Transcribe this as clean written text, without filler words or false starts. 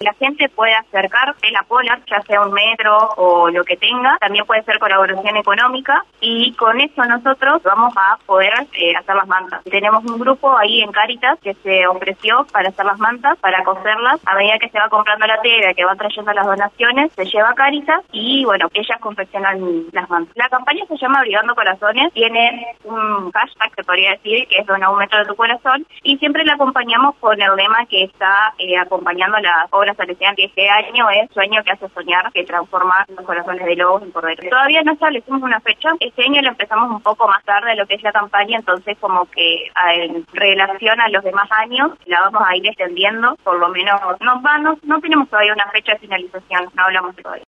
La gente puede acercarse, la pola, ya sea un metro o lo que tenga, también puede ser colaboración económica y con eso nosotros vamos a poder hacer las mantas. Tenemos un grupo ahí en Cáritas que se ofreció para hacer las mantas, para coserlas. A medida que se va comprando la tela, que va trayendo las donaciones, se lleva a Cáritas y bueno, ellas confeccionan las mantas. La campaña se llama Abrigando Corazones, tiene un hashtag, se podría decir, que es Dona un metro de tu corazón, y siempre la acompañamos con el lema que está acompañando las obras salesianas, que este año es Sueño que hace soñar, que transforma los corazones de lobos en corderos. Todavía no establecimos una fecha, este año lo empezamos un poco más tarde de lo que es la campaña, entonces como que en relación a los demás años la vamos a ir extendiendo, por lo menos no tenemos todavía una fecha de finalización, no hablamos todavía.